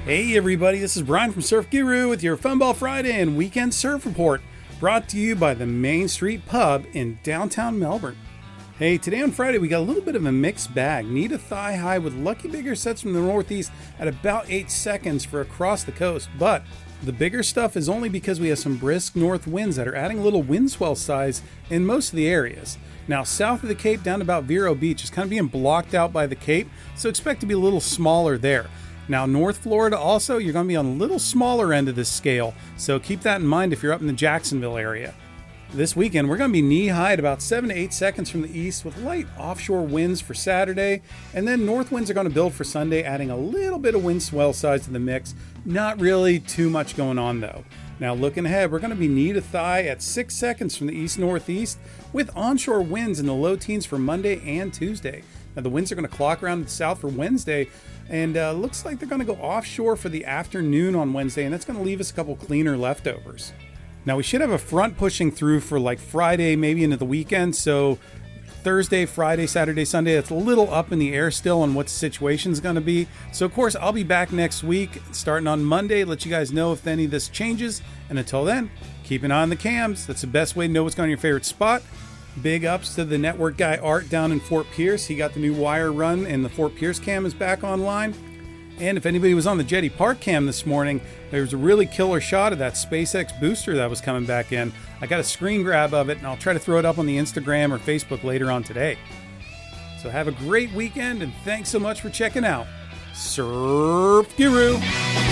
Hey everybody, this is Brian from Surf Guru with your Funball Friday and Weekend Surf Report, brought to you by the Main Street Pub in downtown Melbourne. Hey, today on Friday we got a little bit of a mixed bag. Need a thigh high with lucky bigger sets from the northeast at about 8 seconds for across the coast, but the bigger stuff is only because we have some brisk north winds that are adding a little wind swell size in most of the areas. Now, south of the Cape down about Vero Beach is kind of being blocked out by the Cape, so expect to be a little smaller there. Now, North Florida also, you're going to be on a little smaller end of this scale, so keep that in mind if you're up in the Jacksonville area. This weekend, we're going to be knee-high at about 7 to 8 seconds from the east with light offshore winds for Saturday, and then north winds are going to build for Sunday, adding a little bit of wind swell size to the mix. Not really too much going on, though. Now, looking ahead, we're going to be knee to thigh at 6 seconds from the east-northeast with onshore winds in the low teens for Monday and Tuesday. Now, the winds are going to clock around to the south for Wednesday, and looks like they're going to go offshore for the afternoon on Wednesday, and that's going to leave us a couple cleaner leftovers. Now, we should have a front pushing through for like Friday, maybe into the weekend, so Thursday, Friday, Saturday, Sunday, it's a little up in the air still on what the situation's going to be. So, of course, I'll be back next week, starting on Monday, let you guys know if any of this changes, and until then, keep an eye on the cams. That's the best way to know what's going on in your favorite spot. Big ups to the network guy Art down in Fort Pierce. He got the new wire run and the Fort Pierce cam is back online. And if anybody was on the Jetty Park cam this morning, there was a really killer shot of that SpaceX booster that was coming back in. I got a screen grab of it and I'll try to throw it up on the Instagram or Facebook later on today. So have a great weekend and thanks so much for checking out Surf Guru.